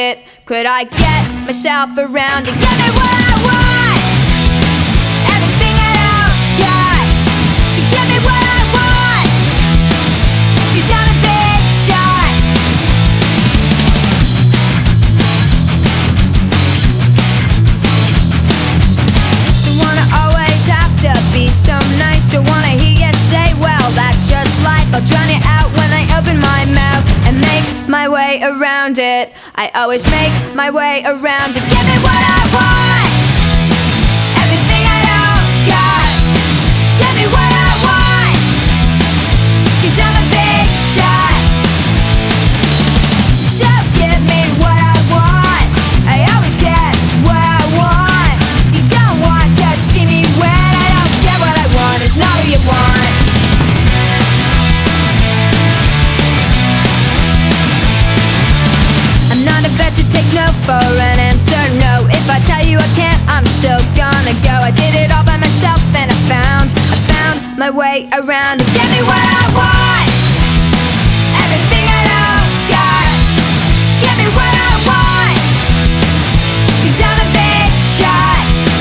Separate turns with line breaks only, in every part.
it? Could I get myself around and give me what I want? Everything I don't got. So give me what I want, 'cause I'm a big shot. Don't wanna always have to be so nice. Don't wanna hear you say, well, that's just life. I'll drown it out when I open my mouth and make my way around it. I always make my way around it. Give me what I want, everything I don't got. Give me what I want, 'cause I'm a big shot. So give me what I want. I always get what I want. You don't want to see me when I don't get what I want. It's not what you want. I'm not about to take no for an answer, no. If I tell you I can't, I'm still gonna go. I did it all by myself and I found my way around. Give me what I want, everything I don't got. Give me what I want, 'cause I'm a big shot.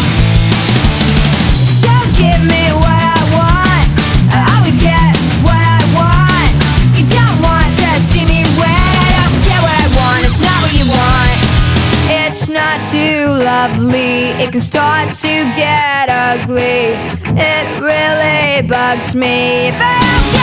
So give me what I want. I always get what I want. You don't want to see me when I don't get what I want. It's not what you want. It's not too lovely. It can start to get ugly. It really bugs me if I don't